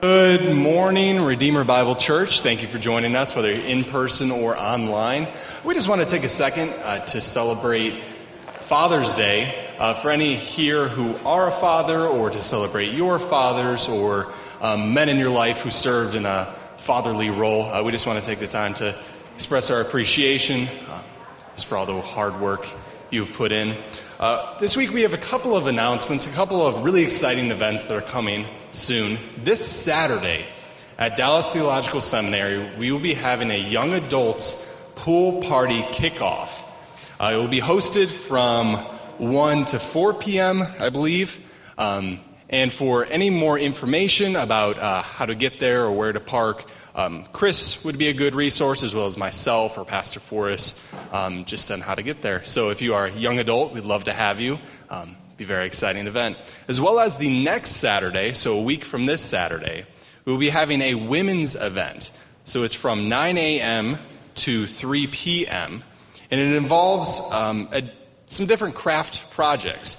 Good morning, Redeemer Bible Church. Thank you for joining us, whether you're in person or online. We just want to take a second to celebrate Father's Day. For any here who are a father, or to celebrate your fathers, or men in your life who served in a fatherly role, we just want to take the time to express our appreciation for all the hard work you've put in. This week we have a couple of announcements, a couple of really exciting events that are coming soon. This Saturday at Dallas Theological Seminary, we will be having a young adults pool party kickoff. It will be hosted from 1 to 4 p.m., I believe. And for any more information about how to get there or where to park, Chris would be a good resource, as well as myself or Pastor Forrest, just on how to get there. So if you are a young adult, we'd love to have you. Be a very exciting event. As well as the next Saturday, so a week from this Saturday, we'll be having a women's event. So it's from 9 a.m. to 3 p.m., and it involves some different craft projects.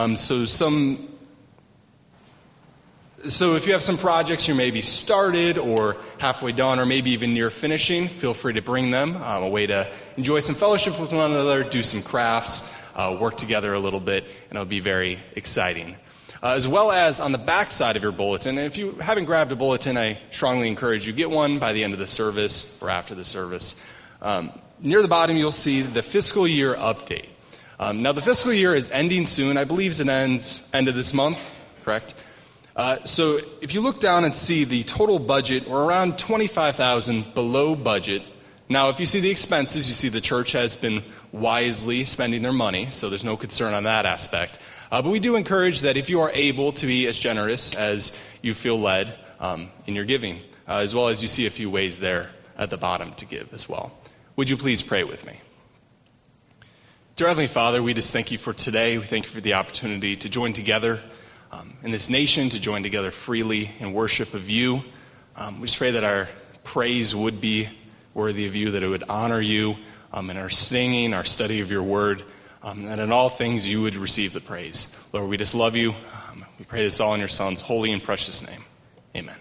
So if you have some projects you may be started or halfway done or maybe even near finishing, feel free to bring them. A way to enjoy some fellowship with one another, do some crafts, work together a little bit, and it'll be very exciting. As well as on the back side of your bulletin, and if you haven't grabbed a bulletin, I strongly encourage you get one by the end of the service or after the service. Near the bottom you'll see the fiscal year update. Now the fiscal year is ending soon. I believe it ends end of this month, correct? So if you look down and see the total budget, we're around $25,000 below budget. Now, if you see the expenses, you see the church has been wisely spending their money, so there's no concern on that aspect. But we do encourage that if you are able to be as generous as you feel led in your giving, as well as you see a few ways there at the bottom to give as well. Would you please pray with me? Dear Heavenly Father, we just thank you for today. We thank you for the opportunity to join together in this nation, to join together freely in worship of you. We just pray that our praise would be worthy of you, that it would honor you in our singing, our study of your word, and in all things you would receive the praise. Lord, we just love you. We pray this all in your Son's holy and precious name. Amen.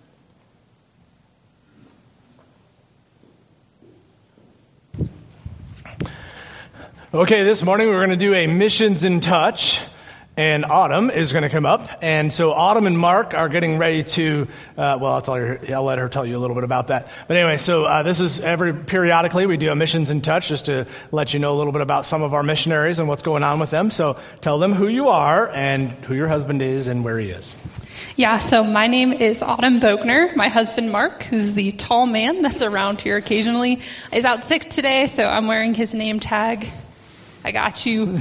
Okay, this morning we're going to do a Missions in Touch. And Autumn is going to come up. And so Autumn and Mark are getting ready to, I'll let her tell you a little bit about that. But anyway, so this is periodically we do a Missions in Touch just to let you know a little bit about some of our missionaries and what's going on with them. So tell them who you are and who your husband is and where he is. Yeah, so my name is Autumn Bogner. My husband Mark, who's the tall man that's around here occasionally, is out sick today, so I'm wearing his name tag. I got you.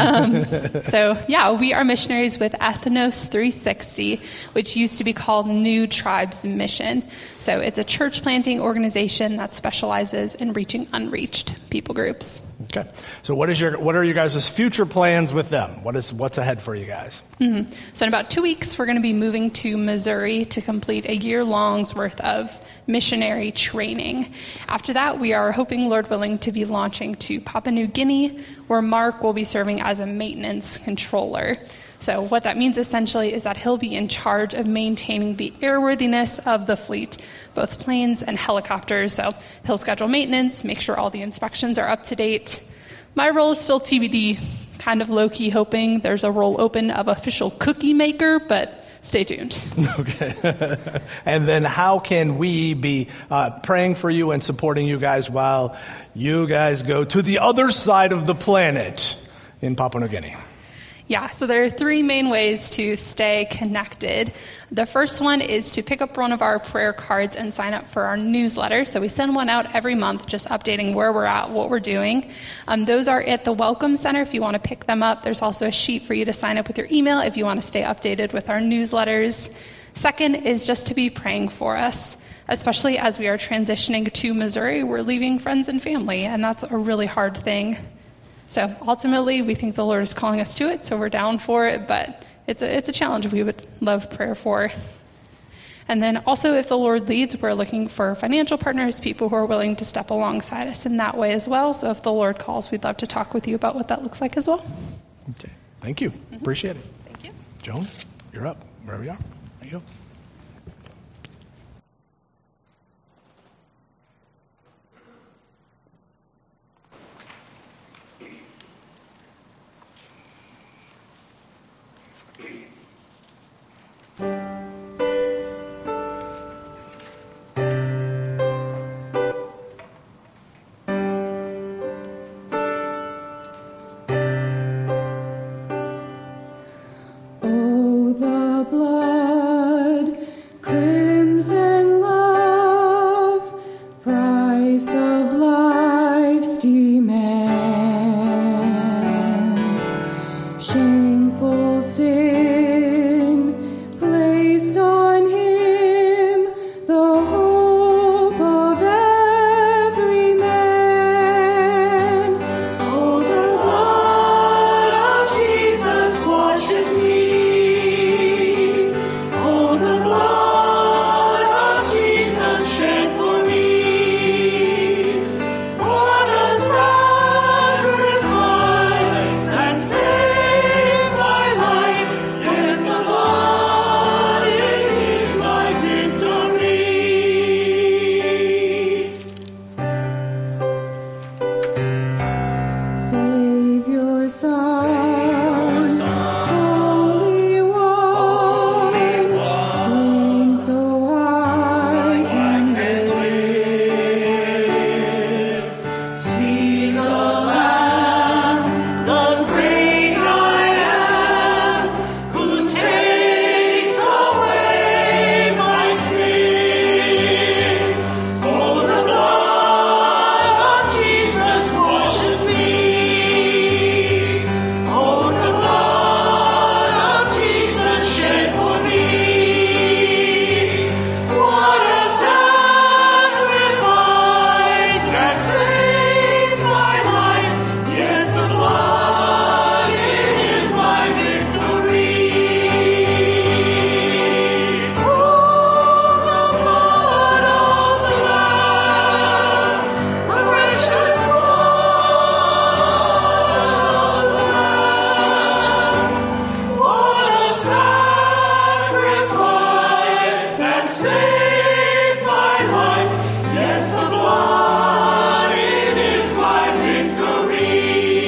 We are missionaries with Ethnos 360, which used to be called New Tribes Mission. So it's a church planting organization that specializes in reaching unreached people groups. Okay. So what are you guys' future plans with them? What's ahead for you guys? Mm-hmm. So in about 2 weeks, we're going to be moving to Missouri to complete a year-long's worth of missionary training. After that, we are hoping, Lord willing, to be launching to Papua New Guinea, where Mark will be serving as a maintenance controller. So what that means essentially is that he'll be in charge of maintaining the airworthiness of the fleet, both planes and helicopters. So he'll schedule maintenance, make sure all the inspections are up to date. My role is still TBD, kind of low-key hoping there's a role open of official cookie maker, but stay tuned. Okay. And then how can we be praying for you and supporting you guys while you guys go to the other side of the planet in Papua New Guinea? Yeah, so there are 3 main ways to stay connected. The first one is to pick up one of our prayer cards and sign up for our newsletter. So we send one out every month, just updating where we're at, what we're doing. Those are at the Welcome Center if you want to pick them up. There's also a sheet for you to sign up with your email if you want to stay updated with our newsletters. Second is just to be praying for us, especially as we are transitioning to Missouri. We're leaving friends and family, and that's a really hard thing. So ultimately, we think the Lord is calling us to it, so we're down for it, but it's a challenge we would love prayer for. And then also, if the Lord leads, we're looking for financial partners, people who are willing to step alongside us in that way as well. So if the Lord calls, we'd love to talk with you about what that looks like as well. Okay. Thank you. Appreciate it. Thank you. Joan, you're up. Wherever you are. There you go. saved my life. Yes, the blood, it is my victory.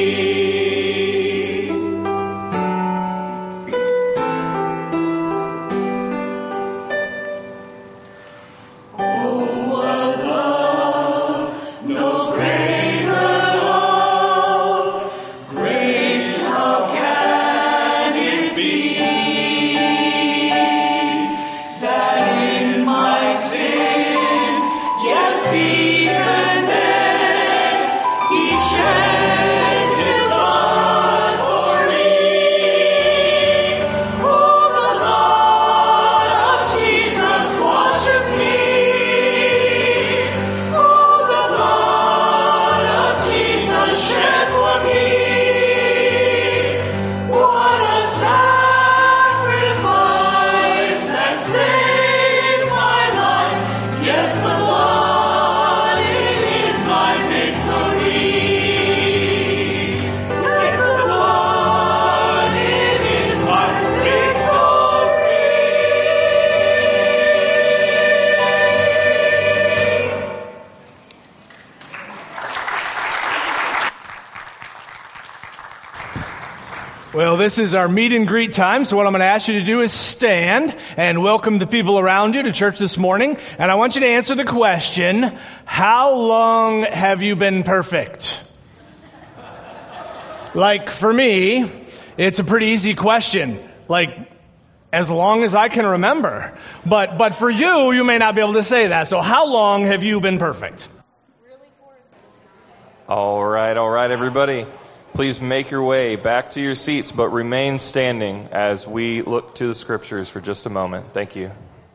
Oh, what love, no greater love. Grace, how can it be that in my sin, yes, even then, He shed His blood for me. Oh, the blood of Jesus washes me. Oh, the blood of Jesus shed for me. What a sacrifice that saved my life. Yes, the blood, it is my victory. Yes, the blood, it is my victory. Well, this is our meet and greet time, so what I'm going to ask you to do is stand and welcome the people around you to church this morning. And I want you to answer the question, how long have you been perfect? Like, for me, it's a pretty easy question. Like, as long as I can remember. But for you, you may not be able to say that. So how long have you been perfect? All right, everybody. Please make your way back to your seats, but remain standing as we look to the scriptures for just a moment. Thank you.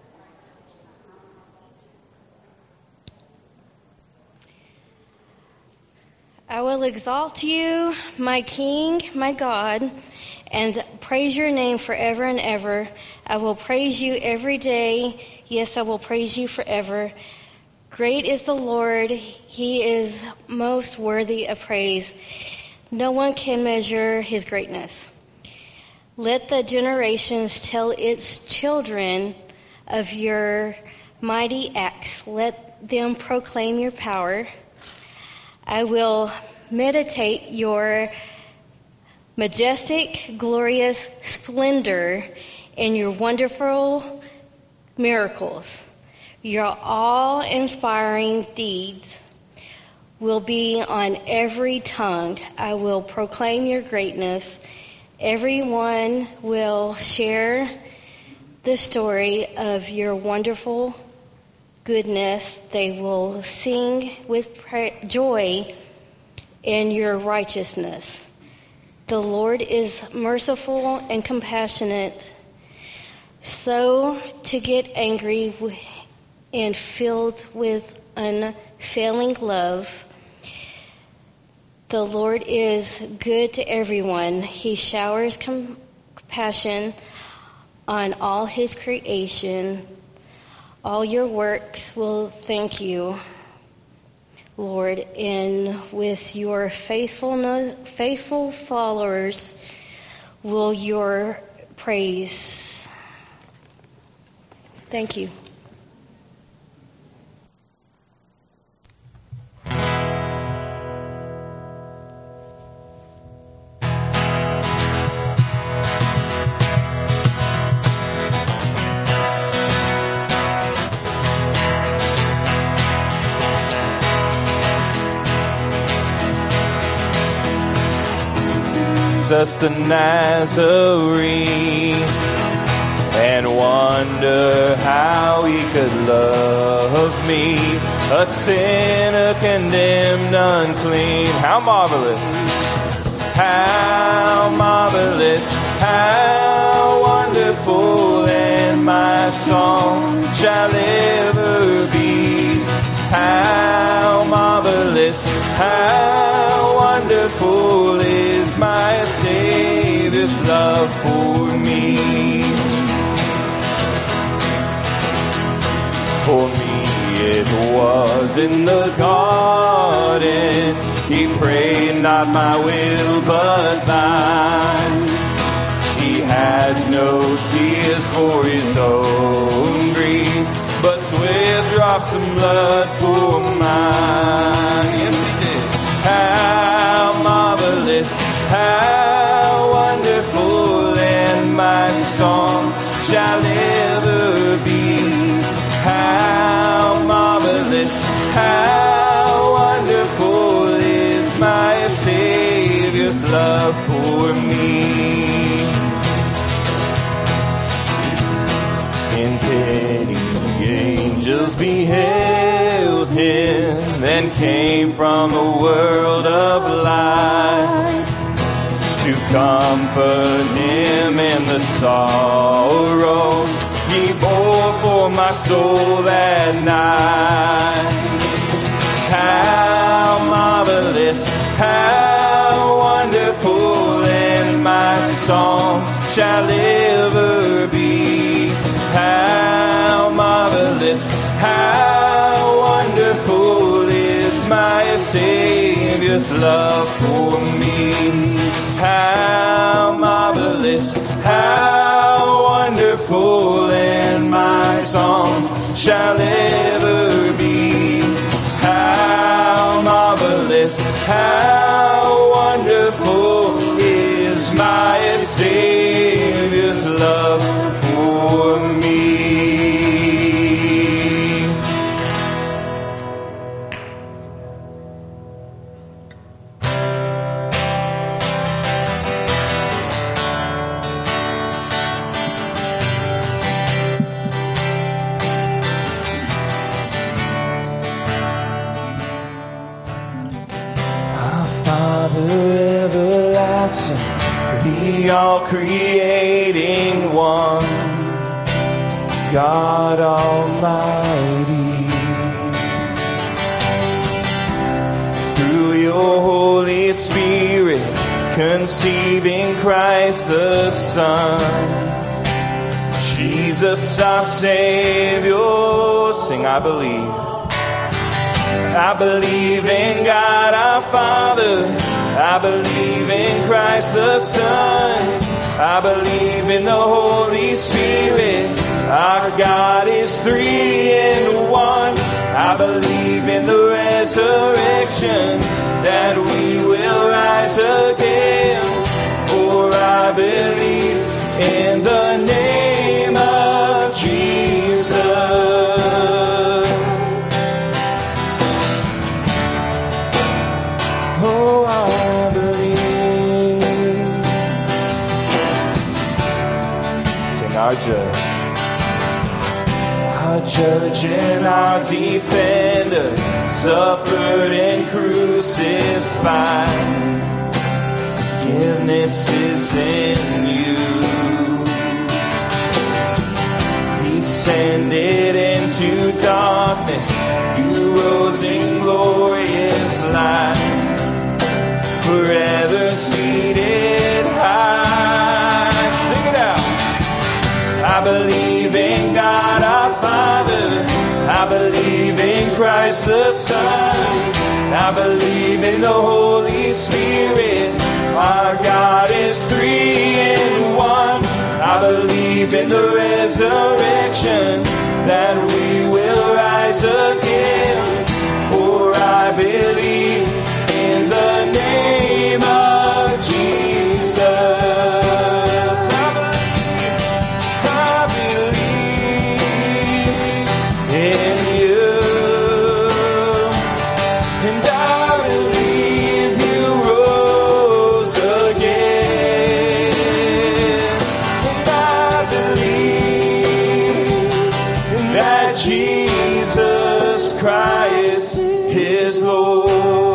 I will exalt you, my King, my God, and praise your name forever and ever. I will praise you every day. Yes, I will praise you forever. Great is the Lord. He is most worthy of praise. No one can measure his greatness. Let the generations tell its children of your mighty acts. Let them proclaim your power. I will meditate your majestic, glorious splendor and your wonderful miracles. Your awe-inspiring deeds will be on every tongue. I will proclaim your greatness. Everyone will share the story of your wonderful goodness. They will sing with joy in your righteousness. The Lord is merciful and compassionate, slow to get angry and filled with unfailing love. The Lord is good to everyone. He showers compassion on all his creation. All your works will thank you, Lord, and with your faithful followers will your praise. Thank you. Jesus the Nazarene, and wonder how he could love me, a sinner condemned unclean. How marvelous, how marvelous, how wonderful, and my song shall ever be. How marvelous, how wonderful is my Savior's love for me. For me it was in the garden, he prayed not my will but thine. He had no tears for his own grief, some blood for mine. Yes, he did. How marvelous, how wonderful, and my song shall ever be. How marvelous, how wonderful is my Savior's love for me. In pity, the angels beheld him and came from the world of light to comfort him in the sorrow he bore for my soul that night. How marvelous, how wonderful, and my song shall ever be. How marvelous, how wonderful is my Savior's love for me. How marvelous, how wonderful, and my song shall ever be. How marvelous, how wonderful is my Savior's love for me. Everlasting, the all-creating one, God Almighty. Through your Holy Spirit, conceiving Christ the Son, Jesus our Savior, sing I believe. I believe in God our Father. I believe in Christ the Son. I believe in the Holy Spirit. Our God is 3 in 1. I believe in the resurrection, that we will rise again. For I believe in the name of Jesus. Oh, I believe. Sing our judge and our defender, suffered and crucified. Forgiveness is in you. Descended into darkness, you rose in glorious light. Forever seated high. Sing it out. I believe in God our Father. I believe in Christ the Son. I believe in the Holy Spirit. Our God is 3 in 1. I believe in the resurrection, that we will rise again. For I believe in the name of Jesus. I believe in you, and I believe you rose again, and I believe that Jesus Christ is Lord.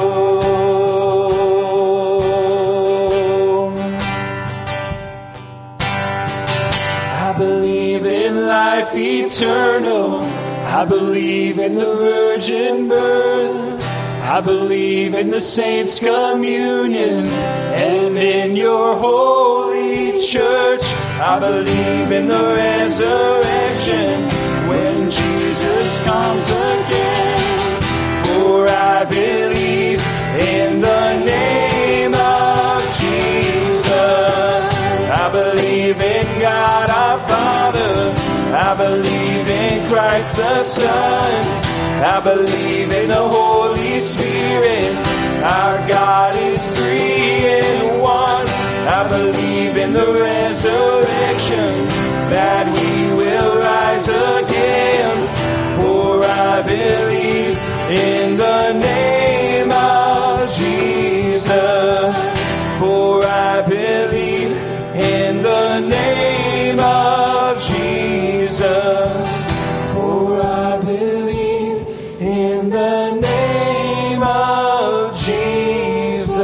Life eternal. I believe in the virgin birth. I believe in the saints' communion and in your holy church. I believe in the resurrection when Jesus comes again. For I believe in the name of Jesus. I believe in God our Father. I believe in Christ the Son. I believe in the Holy Spirit. Our God is 3 in 1. I believe in the resurrection, that we will rise again. For I believe in the name of Jesus. For I believe in the name of Jesus. For I believe in the name of Jesus.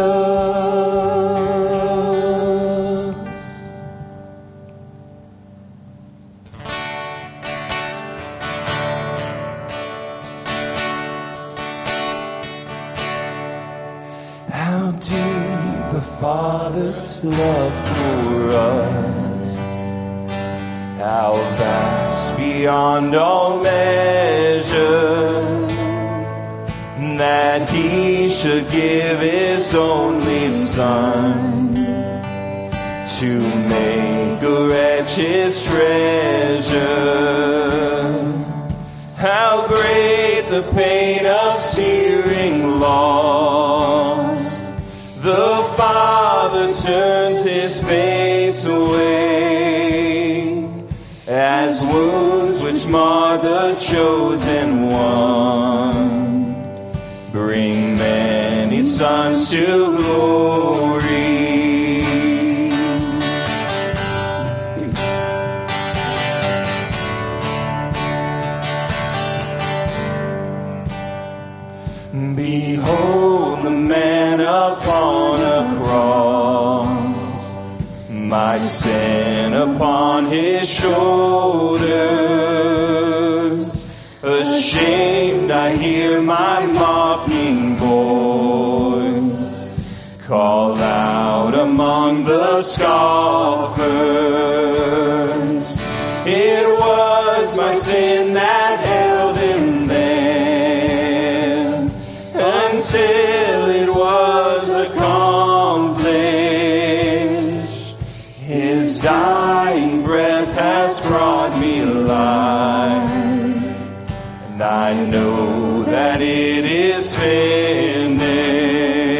How deep the Father's love for us, how vast beyond all measure, that He should give His only Son to make a wretch His treasure. How great the pain of searing loss! The Father turns His face away, as wounds which mar the chosen one bring many sons to glory. Behold the man upon a cross, my sin upon His shoulders. Ashamed I hear my mocking voice call out among the scoffers. It was my sin that held Him there until it was accomplished. His dying breath has brought me life, and I know that it is finished.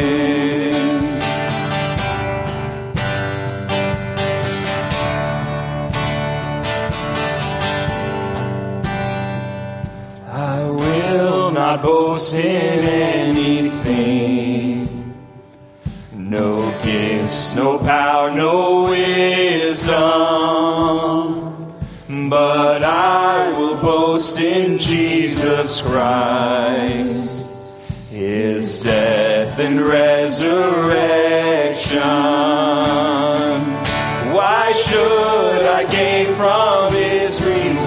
I will not boast in anything, no gifts, no power, no wisdom, but I will boast in Jesus Christ, His death and resurrection. Why should I gain from His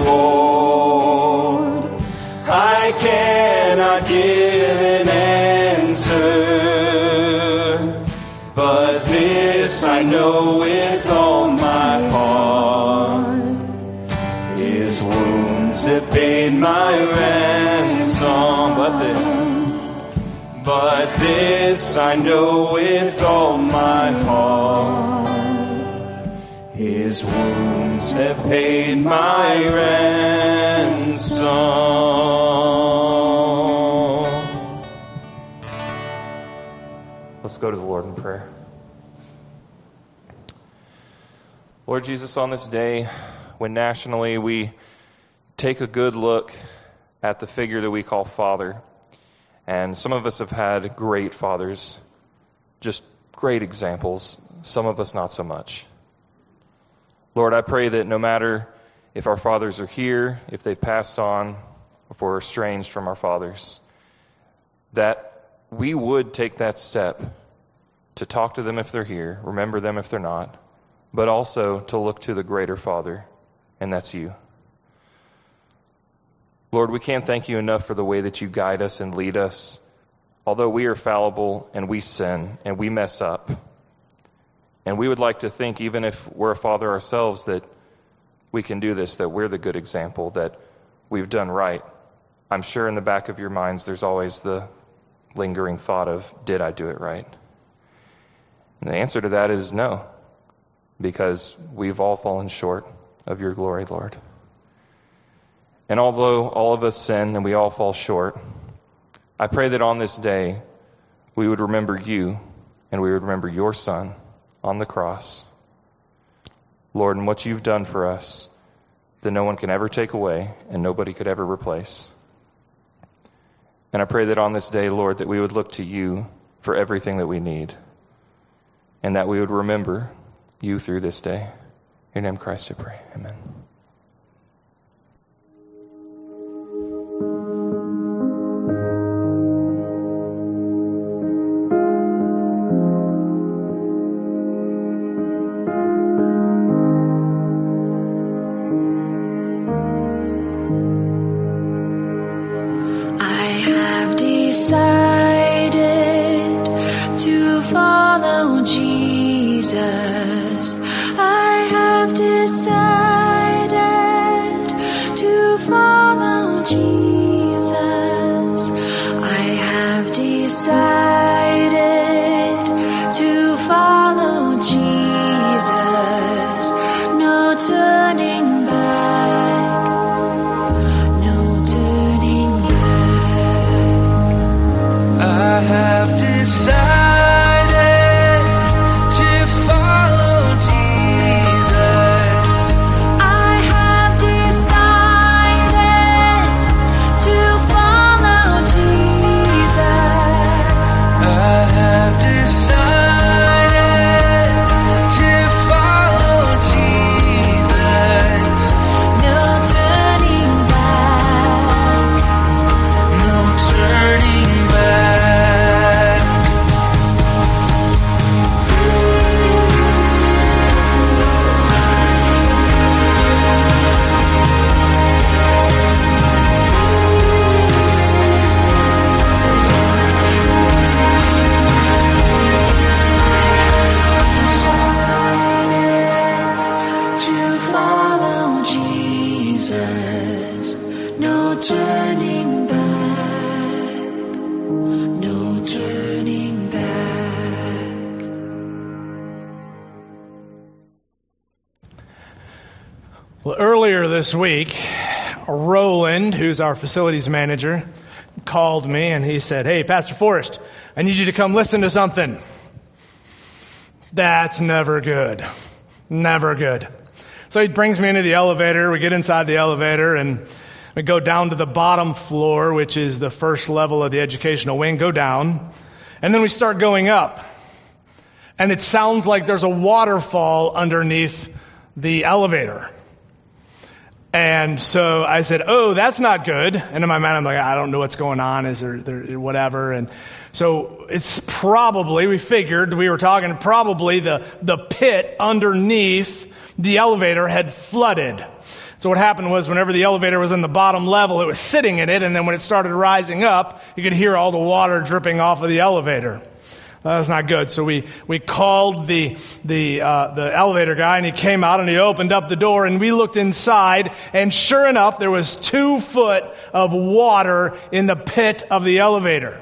reward? I cannot give an answer, but this I know with all my heart: His wounds have paid my ransom. But this I know with all my heart: His wounds have paid my ransom. Let's go to the Lord in prayer. Lord Jesus, on this day, when nationally we take a good look at the figure that we call Father, and some of us have had great fathers, just great examples, some of us not so much. Lord, I pray that no matter if our fathers are here, if they've passed on, if we're estranged from our fathers, that we would take that step to talk to them if they're here, remember them if they're not, but also to look to the greater Father, and that's you. Lord, we can't thank you enough for the way that you guide us and lead us, although we are fallible and we sin and we mess up. And we would like to think, even if we're a father ourselves, that we can do this, that we're the good example, that we've done right. I'm sure in the back of your minds there's always the lingering thought of, did I do it right? And the answer to that is no, because we've all fallen short of your glory, Lord. And although all of us sin and we all fall short, I pray that on this day we would remember you and we would remember your Son on the cross, Lord, and what you've done for us that no one can ever take away and nobody could ever replace. And I pray that on this day, Lord, that we would look to you for everything that we need and that we would remember you through this day. In your name, Christ, I pray. Amen. Decided to follow Jesus. I have decided to follow Jesus. I have decided to follow Jesus. No turning back. No turning back. I have decided to follow Jesus. I have decided to follow Jesus. I have decided to follow Jesus. No turning back. No turning back. To follow Jesus, no turning back, no turning back. Well, earlier this week, Roland, who's our facilities manager, called me and he said, "Hey, Pastor Forrest, I need you to come listen to something." That's never good. Never good. So he brings me into the elevator. We get inside the elevator and we go down to the bottom floor, which is the first level of the educational wing. Go down. And then we start going up. And it sounds like there's a waterfall underneath the elevator. And so I said, "Oh, that's not good." And in my mind, I'm like, I don't know what's going on. Is there whatever? And so it's probably, we figured, we were talking, probably the pit underneath the elevator had flooded. So what happened was whenever the elevator was in the bottom level, it was sitting in it. And then when it started rising up, you could hear all the water dripping off of the elevator. That's not good. So we called the elevator guy, and he came out and he opened up the door, and we looked inside, and sure enough, there was 2 foot of water in the pit of the elevator,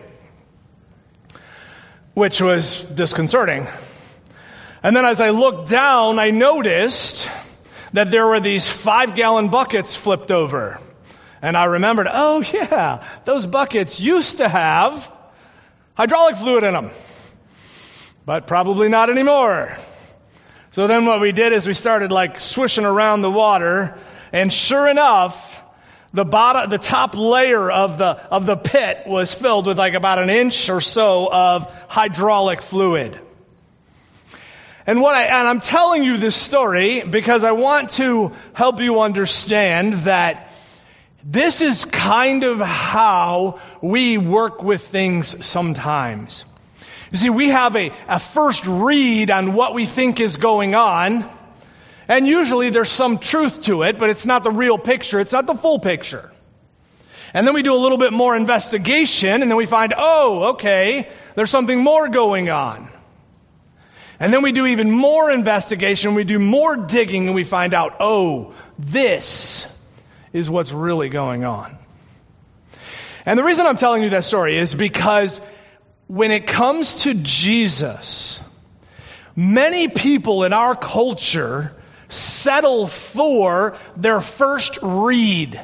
which was disconcerting. And then as I looked down, I noticed that there were these 5-gallon buckets flipped over. And I remembered, oh yeah, those buckets used to have hydraulic fluid in them. But probably not anymore. So then what we did is we started like swishing around the water, and sure enough, the top layer of the pit was filled with like about an inch or so of hydraulic fluid. And I'm telling you this story because I want to help you understand that this is kind of how we work with things sometimes. You see, we have a first read on what we think is going on, and usually there's some truth to it, but it's not the real picture. It's not the full picture. And then we do a little bit more investigation, and then we find, oh, okay, there's something more going on. And then we do even more investigation, we do more digging, and we find out, oh, this is what's really going on. And the reason I'm telling you that story is because when it comes to Jesus, many people in our culture settle for their first read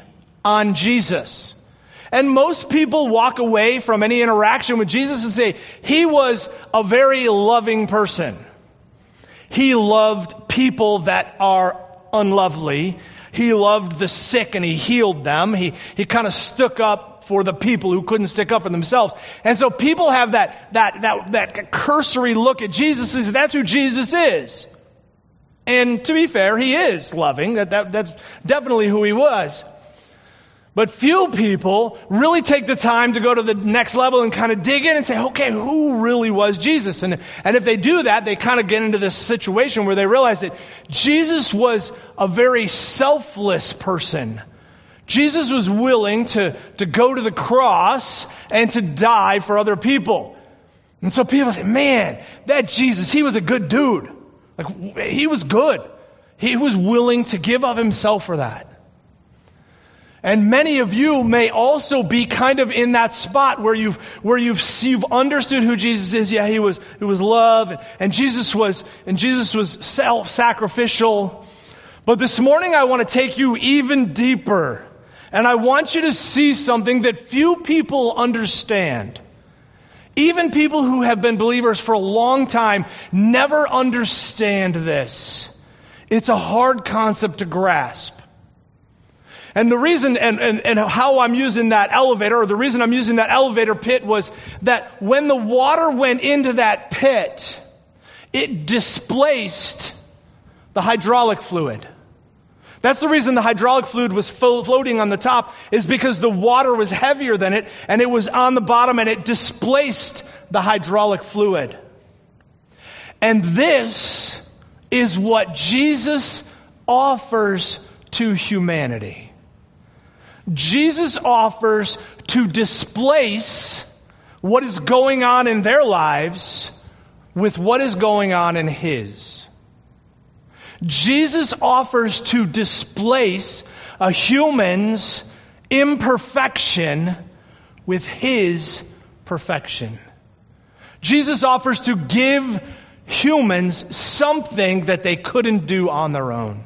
on Jesus. And most people walk away from any interaction with Jesus and say, he was a very loving person. He loved people that are unlovely. He loved the sick and he healed them. He kind of stuck up for the people who couldn't stick up for themselves. And so people have that cursory look at Jesus and say, that's who Jesus is. And to be fair, he is loving. That's definitely who he was. But few people really take the time to go to the next level and kind of dig in and say, okay, who really was Jesus? And if they do that, they kind of get into this situation where they realize that Jesus was a very selfless person. Jesus was willing to go to the cross and to die for other people. And so people say, man, that Jesus, he was a good dude. Like, he was good. He was willing to give of himself for that. And many of you may also be kind of in that spot where you've understood who Jesus is. Yeah, he was love, and Jesus was self-sacrificial. But this morning I want to take you even deeper, and I want you to see something that few people understand. Even people who have been believers for a long time never understand this. It's a hard concept to grasp. And the reason and how I'm using that elevator, or the reason I'm using that elevator pit, was that when the water went into that pit, it displaced the hydraulic fluid. That's the reason the hydraulic fluid was floating on the top, is because the water was heavier than it, and it was on the bottom, and it displaced the hydraulic fluid. And this is what Jesus offers to humanity. Jesus offers to displace what is going on in their lives with what is going on in His. Jesus offers to displace a human's imperfection with His perfection. Jesus offers to give humans something that they couldn't do on their own.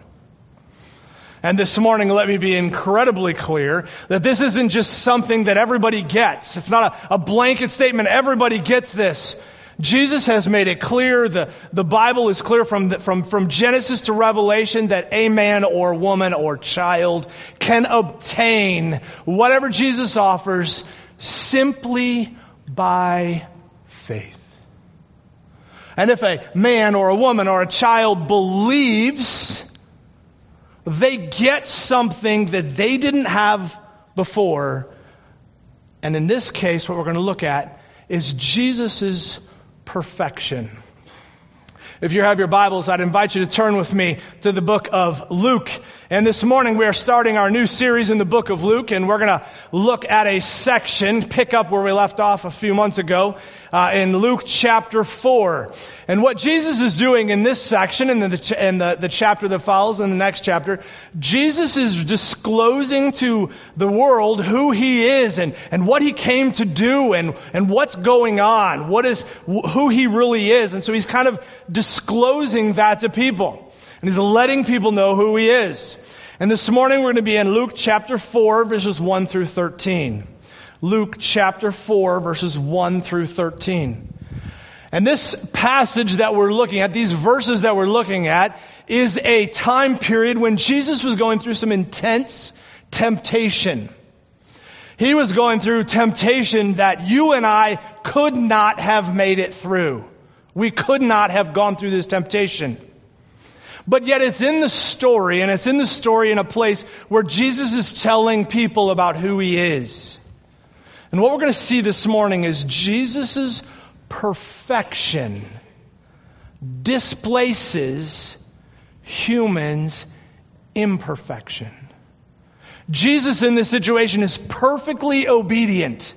And this morning, let me be incredibly clear that this isn't just something that everybody gets. It's not a blanket statement. Everybody gets this. Jesus has made it clear, the Bible is clear from Genesis to Revelation, that a man or woman or child can obtain whatever Jesus offers simply by faith. And if a man or a woman or a child believes, they get something that they didn't have before. And in this case, what we're going to look at is Jesus' perfection. If you have your Bibles, I'd invite you to turn with me to the book of Luke. And this morning we are starting our new series in the book of Luke, and we're going to look at a section, pick up where we left off a few months ago, in Luke chapter 4. And what Jesus is doing in this section, and the chapter that follows in the next chapter, Jesus is disclosing to the world who He is and what He came to do and what's going on, who He really is. And so He's kind of disclosing that to people. And He's letting people know who He is. And this morning we're going to be in Luke chapter 4, verses 1 through 13. Luke chapter 4, verses 1 through 13. And this passage that we're looking at, these verses that we're looking at, is a time period when Jesus was going through some intense temptation. He was going through temptation that you and I could not have made it through. We could not have gone through this temptation. But yet it's in the story, and it's in the story in a place where Jesus is telling people about who He is. And what we're going to see this morning is Jesus' perfection displaces humans' imperfection. Jesus in this situation is perfectly obedient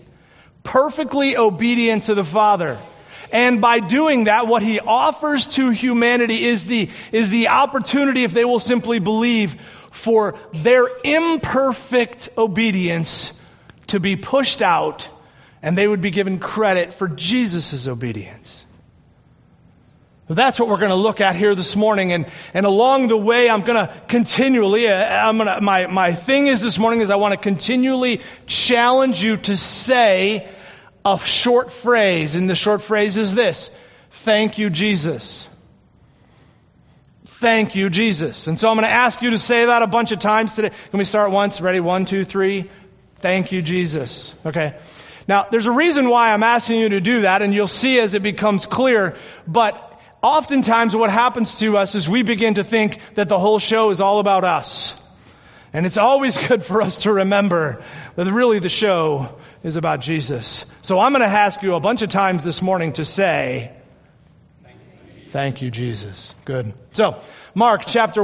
to the Father. And by doing that, what He offers to humanity is the opportunity, if they will simply believe, for their imperfect obedience to be pushed out, and they would be given credit for Jesus' obedience. That's what we're going to look at here this morning. And along the way, I'm going to continually, my thing is this morning is I want to continually challenge you to say a short phrase. And the short phrase is this: thank you, Jesus. Thank you, Jesus. And so I'm going to ask you to say that a bunch of times today. Can we start once? Ready? 1, 2, 3. Thank you, Jesus. Okay. Now, there's a reason why I'm asking you to do that, and you'll see as it becomes clear. But oftentimes what happens to us is we begin to think that the whole show is all about us. And it's always good for us to remember that really the show is about Jesus. So I'm going to ask you a bunch of times this morning to say, thank you, Jesus. Good. So, Luke chapter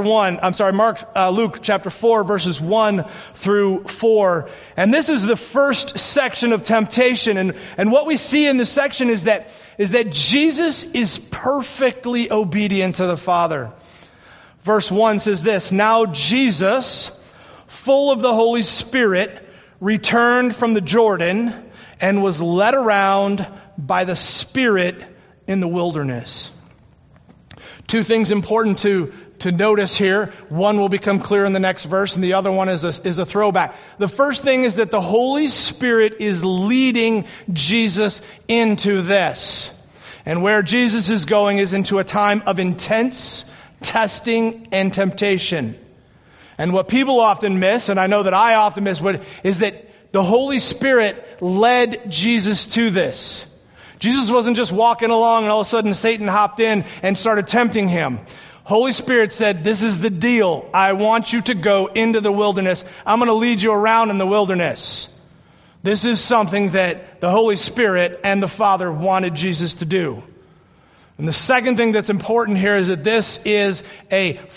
4, verses 1 through 4. And this is the first section of temptation. And what we see in this section is that Jesus is perfectly obedient to the Father. Verse 1 says this: Now Jesus, full of the Holy Spirit, returned from the Jordan and was led around by the Spirit in the wilderness. Two things important to notice here. One will become clear in the next verse, and the other one is a throwback. The first thing is that the Holy Spirit is leading Jesus into this. And where Jesus is going is into a time of intense testing and temptation. And what people often miss, and I know that I often miss, is that the Holy Spirit led Jesus to this. Jesus wasn't just walking along and all of a sudden Satan hopped in and started tempting him. Holy Spirit said, this is the deal. I want you to go into the wilderness. I'm going to lead you around in the wilderness. This is something that the Holy Spirit and the Father wanted Jesus to do. And the second thing that's important here is that this is not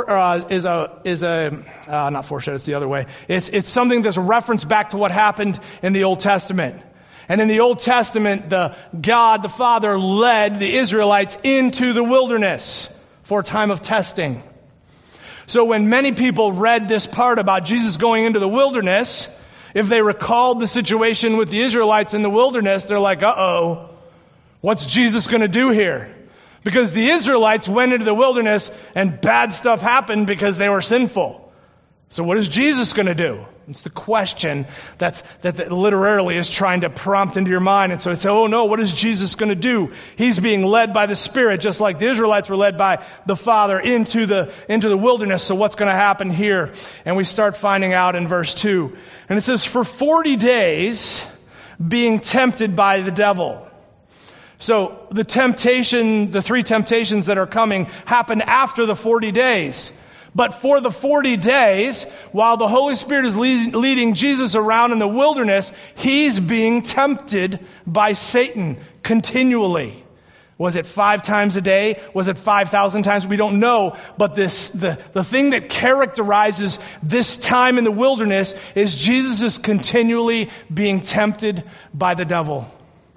foreshadowed, it's the other way. It's something that's a reference back to what happened in the Old Testament. And in the Old Testament, God, the Father, led the Israelites into the wilderness for a time of testing. So when many people read this part about Jesus going into the wilderness, if they recalled the situation with the Israelites in the wilderness, they're like, uh-oh, what's Jesus going to do here? Because the Israelites went into the wilderness and bad stuff happened because they were sinful. So what is Jesus going to do? It's the question that literally is trying to prompt into your mind. And so it's, oh no, what is Jesus going to do? He's being led by the Spirit, just like the Israelites were led by the Father into the wilderness. So what's going to happen here? And we start finding out in verse 2. And it says, for 40 days being tempted by the devil. So the three temptations that are coming happen after the 40 days. But for the 40 days, while the Holy Spirit is leading Jesus around in the wilderness, he's being tempted by Satan continually. Was it 5 times a day? Was it 5,000 times? We don't know. But the thing that characterizes this time in the wilderness is Jesus is continually being tempted by the devil.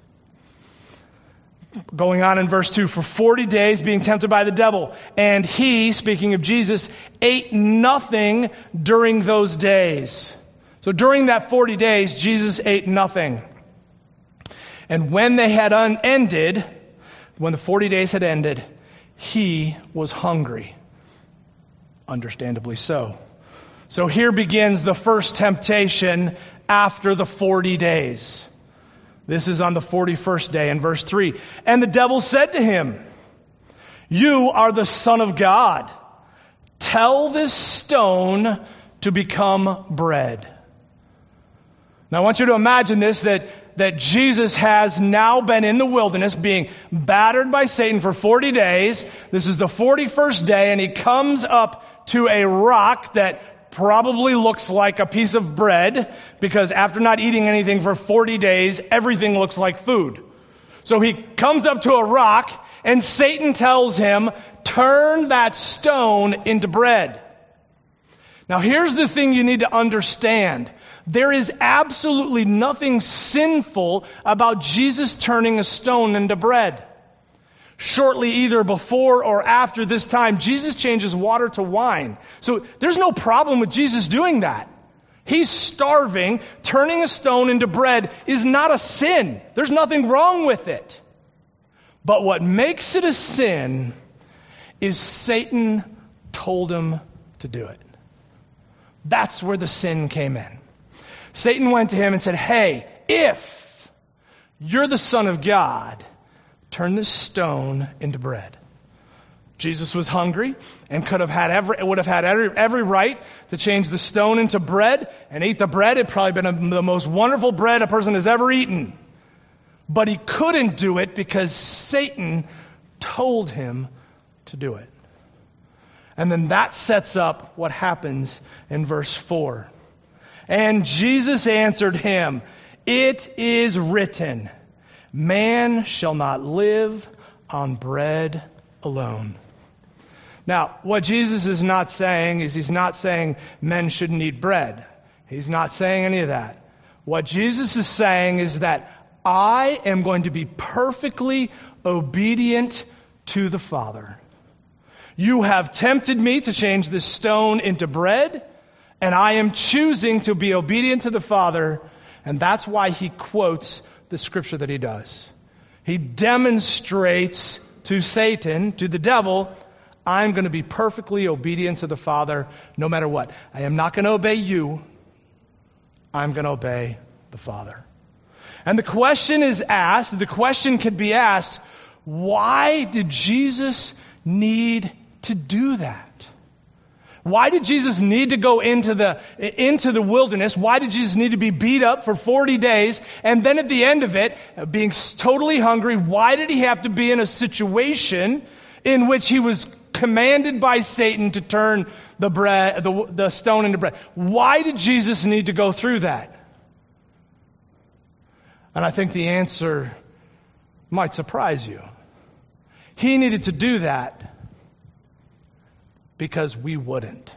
Going on in verse 2, for 40 days being tempted by the devil. And he, speaking of Jesus, ate nothing during those days. So during that 40 days, Jesus ate nothing. And when they had ended, when the 40 days had ended, he was hungry. Understandably so. So here begins the first temptation after the 40 days. This is on the 41st day in verse 3. And the devil said to him, you are the Son of God. Tell this stone to become bread. Now I want you to imagine this, that Jesus has now been in the wilderness being battered by Satan for 40 days. This is the 41st day, and he comes up to a rock that probably looks like a piece of bread, because after not eating anything for 40 days, everything looks like food. So he comes up to a rock, and Satan tells him, turn that stone into bread. Now here's the thing you need to understand. There is absolutely nothing sinful about Jesus turning a stone into bread. Shortly either before or after this time, Jesus changes water to wine. So there's no problem with Jesus doing that. He's starving. Turning a stone into bread is not a sin. There's nothing wrong with it. But what makes it a sin is Satan told him to do it. That's where the sin came in. Satan went to him and said, hey, if you're the Son of God, turn this stone into bread. Jesus was hungry and would have had every right to change the stone into bread and eat the bread. It'd probably been the most wonderful bread a person has ever eaten. But he couldn't do it because Satan told him to do it. And then that sets up what happens in verse 4. And Jesus answered him, it is written, man shall not live on bread alone. Now, what Jesus is not saying is he's not saying men shouldn't eat bread. He's not saying any of that. What Jesus is saying is that I am going to be perfectly obedient to the Father. You have tempted me to change this stone into bread, and I am choosing to be obedient to the Father, and that's why he quotes the scripture that he does. He demonstrates to Satan, to the devil, I'm going to be perfectly obedient to the Father no matter what. I am not going to obey you. I'm going to obey the Father. And the question could be asked, why did Jesus need to do that? Why did Jesus need to go into the wilderness? Why did Jesus need to be beat up for 40 days? And then at the end of it, being totally hungry, why did he have to be in a situation in which he was commanded by Satan to turn the stone into bread? Why did Jesus need to go through that? And I think the answer might surprise you. He needed to do that because we wouldn't.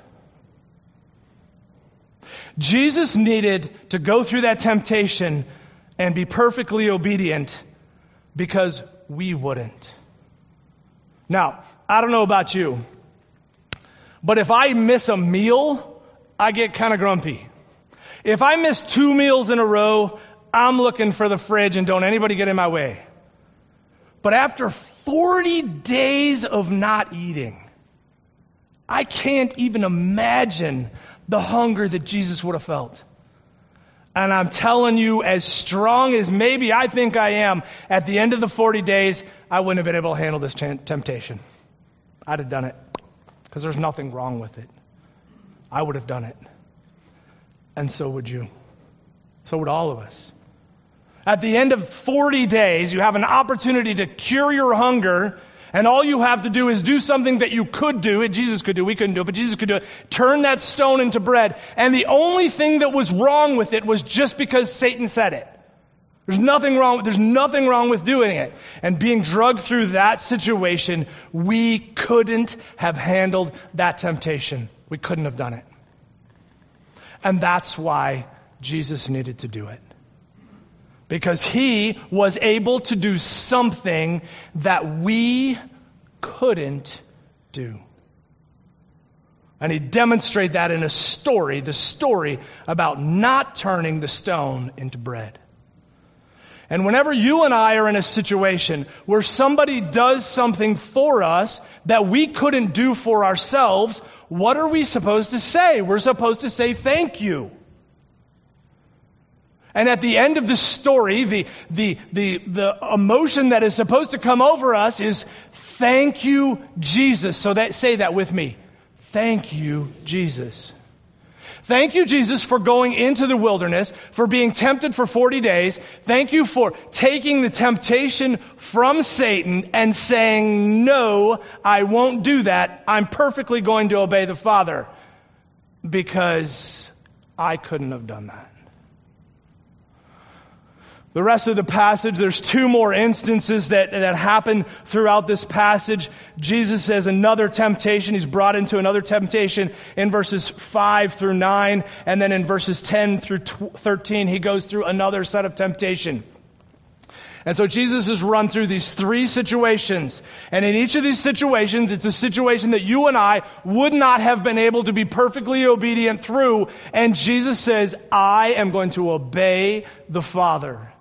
Jesus needed to go through that temptation and be perfectly obedient because we wouldn't. Now, I don't know about you, but if I miss a meal, I get kind of grumpy. If I miss 2 meals in a row, I'm looking for the fridge and don't anybody get in my way. But after 40 days of not eating, I can't even imagine the hunger that Jesus would have felt. And I'm telling you, as strong as maybe I think I am, at the end of the 40 days, I wouldn't have been able to handle this temptation. I'd have done it. Because there's nothing wrong with it. I would have done it. And so would you. So would all of us. At the end of 40 days, you have an opportunity to cure your hunger, and all you have to do is do something that you could do, and Jesus could do, we couldn't do it, but Jesus could do it, turn that stone into bread. And the only thing that was wrong with it was just because Satan said it. There's nothing wrong with doing it. And being drugged through that situation, we couldn't have handled that temptation. We couldn't have done it. And that's why Jesus needed to do it. Because he was able to do something that we couldn't do. And he demonstrated that in a story, the story about not turning the stone into bread. And whenever you and I are in a situation where somebody does something for us that we couldn't do for ourselves, what are we supposed to say? We're supposed to say thank you. And at the end of the story, the emotion that is supposed to come over us is, thank you, Jesus. So say that with me. Thank you, Jesus. Thank you, Jesus, for going into the wilderness, for being tempted for 40 days. Thank you for taking the temptation from Satan and saying, no, I won't do that. I'm perfectly going to obey the Father because I couldn't have done that. The rest of the passage, there's 2 more instances that happen throughout this passage. Jesus has another temptation. He's brought into another temptation in verses 5 through 9. And then in verses 10 through 13, he goes through another set of temptation. And so Jesus has run through these 3 situations. And in each of these situations, it's a situation that you and I would not have been able to be perfectly obedient through. And Jesus says, I am going to obey the Father.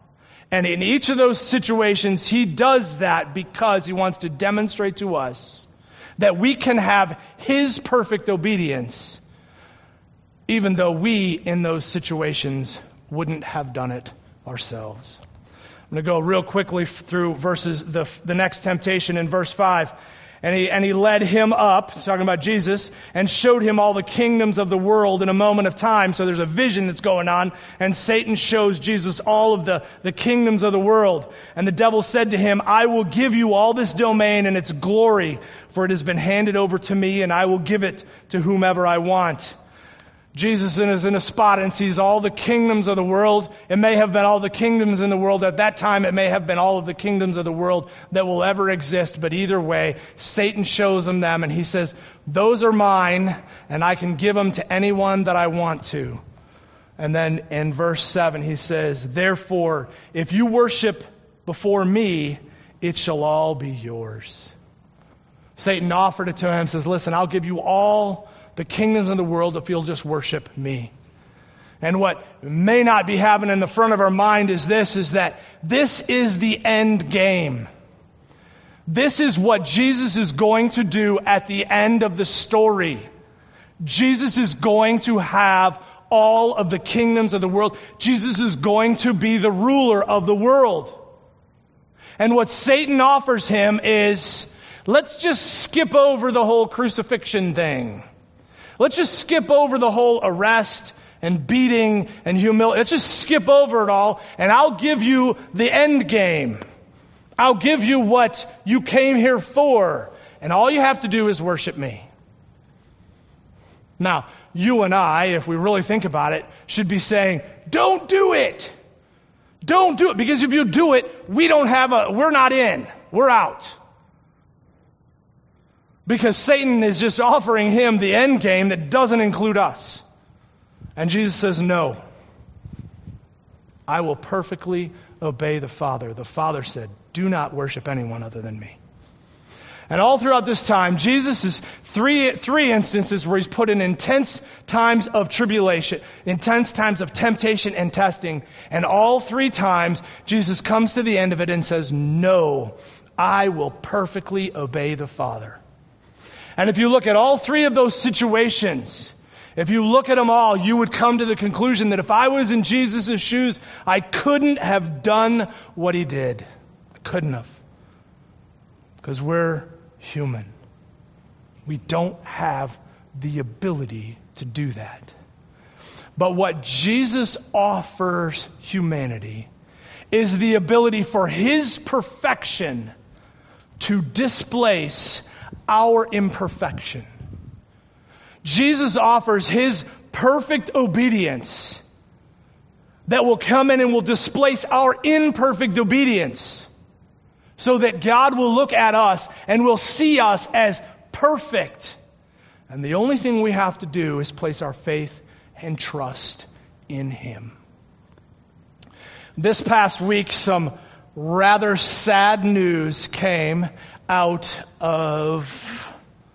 And in each of those situations, he does that because he wants to demonstrate to us that we can have his perfect obedience, even though we, in those situations, wouldn't have done it ourselves. I'm going to go real quickly through verses, the next temptation in verse 5. And he led him up, talking about Jesus, and showed him all the kingdoms of the world in a moment of time. So there's a vision that's going on, and Satan shows Jesus all of the kingdoms of the world. And the devil said to him, I will give you all this domain and its glory, for it has been handed over to me, and I will give it to whomever I want. Jesus is in a spot and sees all the kingdoms of the world. It may have been all the kingdoms in the world at that time. It may have been all of the kingdoms of the world that will ever exist. But either way, Satan shows him them and he says, those are mine and I can give them to anyone that I want to. And then in verse 7 he says, therefore, if you worship before me, it shall all be yours. Satan offered it to him, says, listen, I'll give you all the kingdoms of the world if you'll just worship me. And what may not be happening in the front of our mind is that this is the end game. This is what Jesus is going to do at the end of the story. Jesus is going to have all of the kingdoms of the world. Jesus is going to be the ruler of the world. And what Satan offers him is, let's just skip over the whole crucifixion thing. Let's just skip over the whole arrest and beating and humility. Let's just skip over it all, and I'll give you the end game. I'll give you what you came here for, and all you have to do is worship me. Now, you and I, if we really think about it, should be saying, don't do it. Don't do it, because if you do it, we're not in. We're out. Because Satan is just offering him the end game that doesn't include us. And Jesus says, no. I will perfectly obey the Father. The Father said, do not worship anyone other than me. And all throughout this time, Jesus is three instances where he's put in intense times of tribulation, intense times of temptation and testing. And all three times, Jesus comes to the end of it and says, no, I will perfectly obey the Father. And if you look at all three of those situations, if you look at them all, you would come to the conclusion that if I was in Jesus' shoes, I couldn't have done what he did. I couldn't have. Because we're human. We don't have the ability to do that. But what Jesus offers humanity is the ability for his perfection to displace our imperfection. Jesus offers his perfect obedience that will come in and will displace our imperfect obedience, so that God will look at us and will see us as perfect. And the only thing we have to do is place our faith and trust in him. This past week, some rather sad news came out of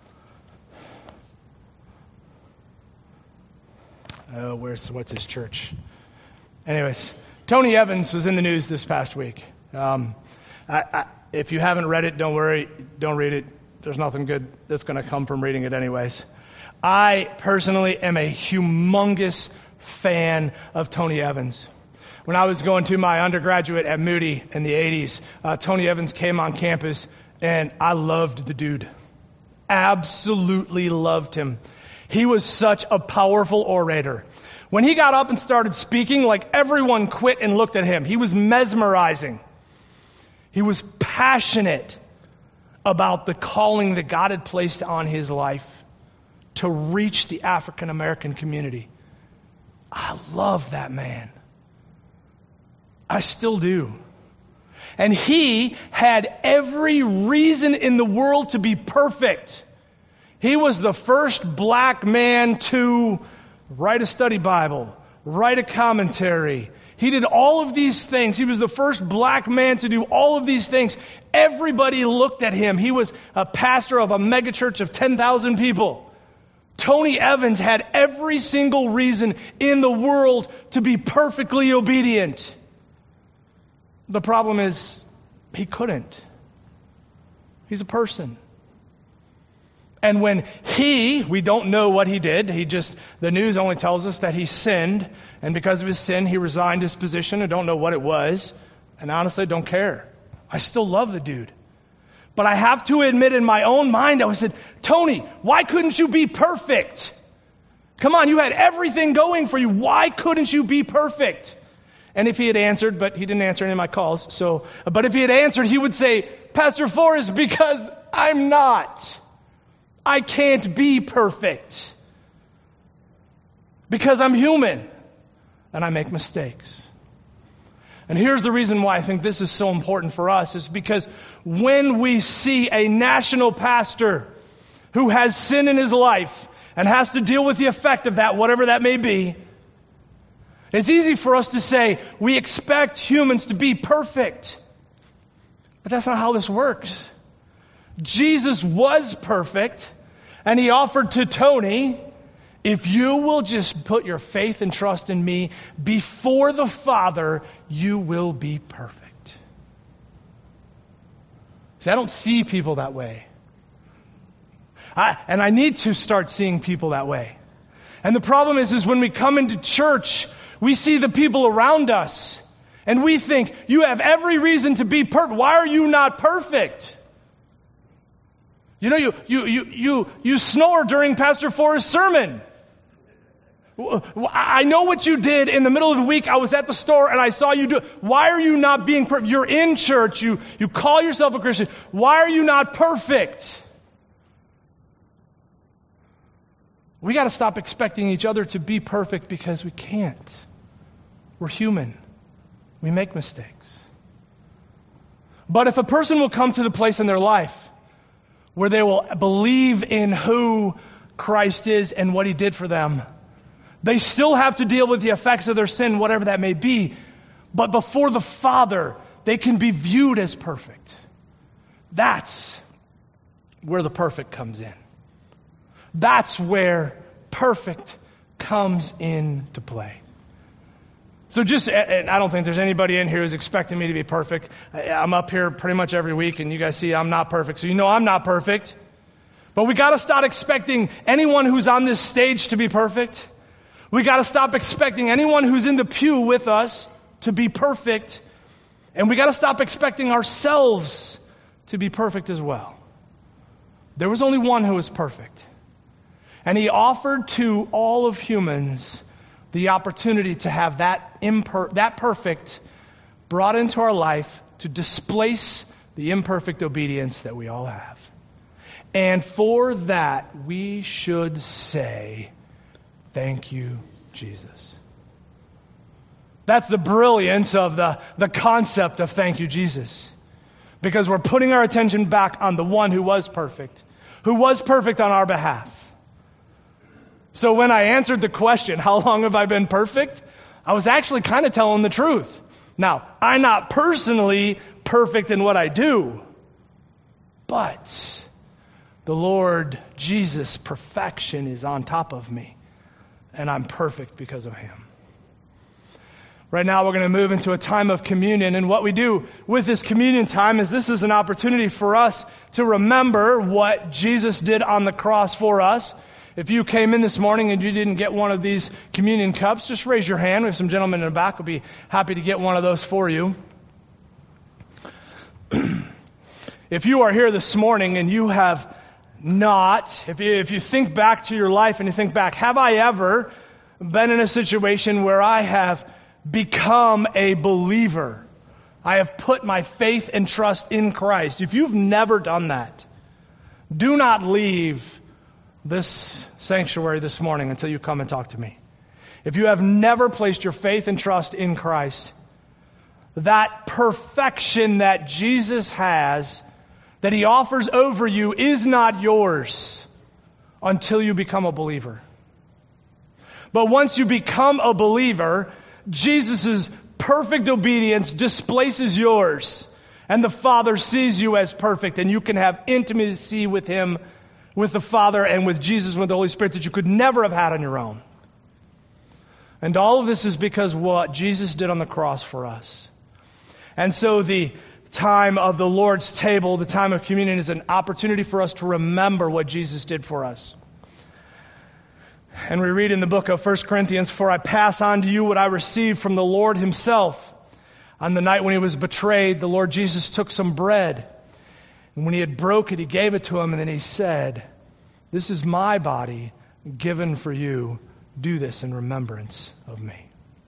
what's his church? Anyways, Tony Evans was in the news this past week. If you haven't read it, don't worry, don't read it. There's nothing good that's going to come from reading it anyways. I personally am a humongous fan of Tony Evans. When I was going to my undergraduate at Moody in the 80s, Tony Evans came on campus. And I loved the dude. Absolutely loved him. He was such a powerful orator. When he got up and started speaking, like everyone quit and looked at him. He was mesmerizing. He was passionate about the calling that God had placed on his life to reach the African American community. I love that man. I still do. And he had every reason in the world to be perfect. He was the first black man to write a study Bible, write a commentary. He did all of these things. He was the first black man to do all of these things. Everybody looked at him. He was a pastor of a megachurch of 10,000 people. Tony Evans had every single reason in the world to be perfectly obedient. The problem is, he couldn't. He's a person. And when we don't know what he did. The news only tells us that he sinned. And because of his sin, he resigned his position. I don't know what it was. And honestly, I don't care. I still love the dude. But I have to admit in my own mind, I said, Tony, why couldn't you be perfect? Come on, you had everything going for you. Why couldn't you be perfect? And if he had answered, but he didn't answer any of my calls. But if he had answered, he would say, Pastor Forrest, because I'm not. I can't be perfect. Because I'm human. And I make mistakes. And here's the reason why I think this is so important for us, is because when we see a national pastor who has sin in his life and has to deal with the effect of that, whatever that may be, it's easy for us to say, we expect humans to be perfect. But that's not how this works. Jesus was perfect, and he offered to Tony, if you will just put your faith and trust in me before the Father, you will be perfect. See, I don't see people that way. And I need to start seeing people that way. And the problem is when we come into church, we see the people around us, and we think, you have every reason to be perfect. Why are you not perfect? You know, you snore during Pastor Forrest's sermon. I know what you did in the middle of the week. I was at the store and I saw you do it. Why are you not being perfect? You're in church. You call yourself a Christian. Why are you not perfect? We got to stop expecting each other to be perfect because we can't. We're human. We make mistakes. But if a person will come to the place in their life where they will believe in who Christ is and what he did for them, they still have to deal with the effects of their sin, whatever that may be. But before the Father, they can be viewed as perfect. That's where the perfect comes in. That's where perfect comes into play. So and I don't think there's anybody in here who's expecting me to be perfect. I'm up here pretty much every week, and you guys see I'm not perfect. So you know I'm not perfect. But we got to stop expecting anyone who's on this stage to be perfect. We got to stop expecting anyone who's in the pew with us to be perfect. And we got to stop expecting ourselves to be perfect as well. There was only one who was perfect. And he offered to all of humans the opportunity to have that perfect brought into our life to displace the imperfect obedience that we all have. And for that, we should say, thank you, Jesus. That's the brilliance of the concept of thank you, Jesus. Because we're putting our attention back on the one who was perfect on our behalf. So when I answered the question, how long have I been perfect? I was actually kind of telling the truth. Now, I'm not personally perfect in what I do, but the Lord Jesus' perfection is on top of me, and I'm perfect because of him. Right now we're going to move into a time of communion, and what we do with this communion time is this is an opportunity for us to remember what Jesus did on the cross for us. If you came in this morning and you didn't get one of these communion cups, just raise your hand. We have some gentlemen in the back who will be happy to get one of those for you. If you are here this morning and you have not, if you think back to your life and you think back, have I ever been in a situation where I have become a believer? I have put my faith and trust in Christ. If you've never done that, do not leave this sanctuary this morning until you come and talk to me. If you have never placed your faith and trust in Christ, that perfection that Jesus has, that he offers over you, is not yours until you become a believer. But once you become a believer, Jesus' perfect obedience displaces yours, and the Father sees you as perfect, and you can have intimacy with him, with the Father, and with Jesus, with the Holy Spirit, that you could never have had on your own. And all of this is because what Jesus did on the cross for us. And so the time of the Lord's table, the time of communion, is an opportunity for us to remember what Jesus did for us. And we read in the book of 1 Corinthians, "For I pass on to you what I received from the Lord himself. On the night when he was betrayed, the Lord Jesus took some bread. And when he had broke it, he gave it to him, and then he said, 'This is my body given for you. Do this in remembrance of me.'"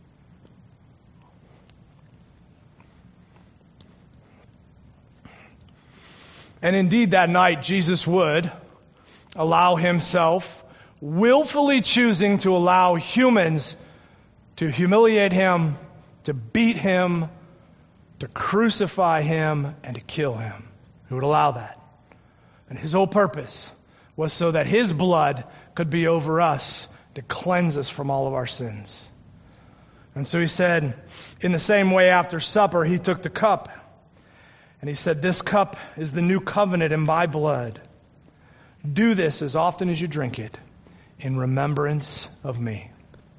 And indeed, that night, Jesus would allow himself, willfully choosing to allow humans to humiliate him, to beat him, to crucify him, and to kill him. He would allow that. And his whole purpose was so that his blood could be over us to cleanse us from all of our sins. And so he said, in the same way after supper, he took the cup. And he said, "This cup is the new covenant in my blood. Do this as often as you drink it in remembrance of me."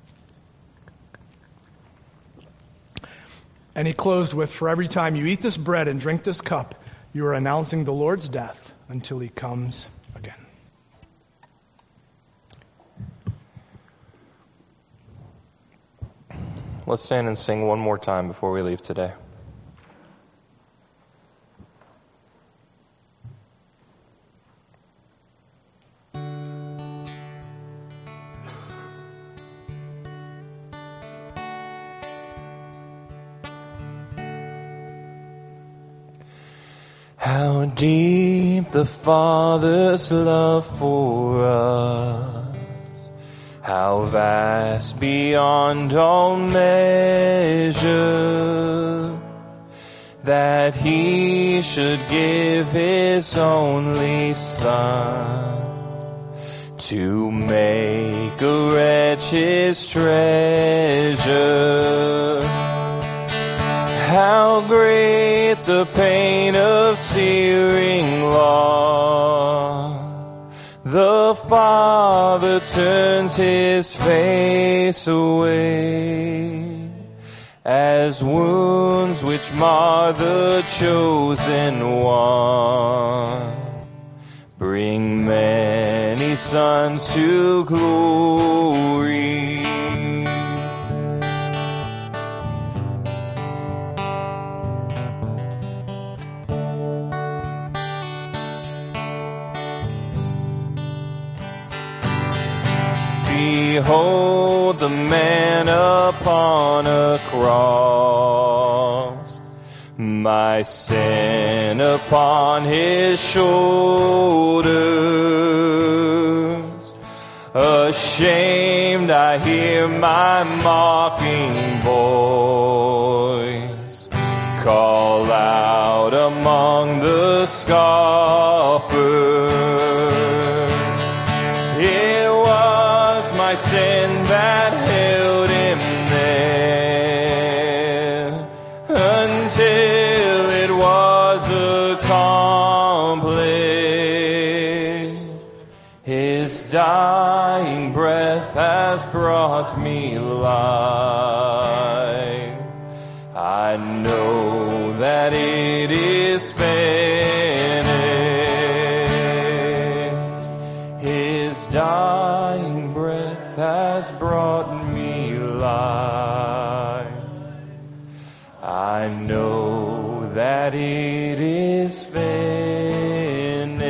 And he closed with, "For every time you eat this bread and drink this cup, you are announcing the Lord's death until he comes again." Let's stand and sing one more time before we leave today. How deep the Father's love for us, how vast beyond all measure, that he should give his only Son to make a wretch his treasure. How great the pain of searing loss! The Father turns his face away, as wounds which mar the chosen one bring many sons to glory. Behold the man upon a cross, my sin upon his shoulders. Ashamed I hear my mocking voice call out among the scoffers. It was my sin that held him there until it was accomplished. His dying breath has brought me life. I know that it is finished. His dying breath has brought me life. I know that it is finished.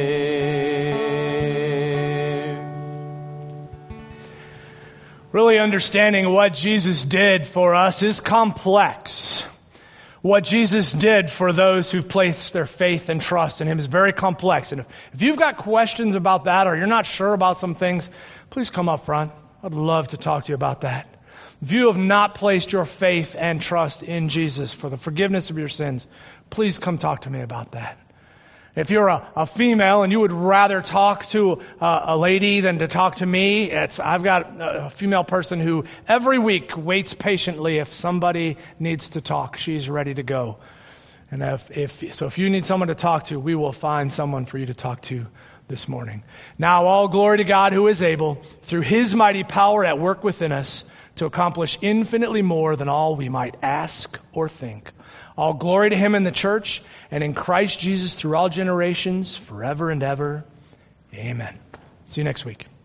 Really understanding what Jesus did for us is complex. What Jesus did for those who've placed their faith and trust in Him is very complex. And if you've got questions about that or you're not sure about some things, please come up front. I'd love to talk to you about that. If you have not placed your faith and trust in Jesus for the forgiveness of your sins, please come talk to me about that. If you're a female and you would rather talk to a lady than to talk to me, I've got a female person who every week waits patiently if somebody needs to talk. She's ready to go. And if you need someone to talk to, we will find someone for you to talk to this morning. Now all glory to God who is able, through His mighty power at work within us, to accomplish infinitely more than all we might ask or think. All glory to him in the church and in Christ Jesus through all generations, forever and ever. Amen. See you next week.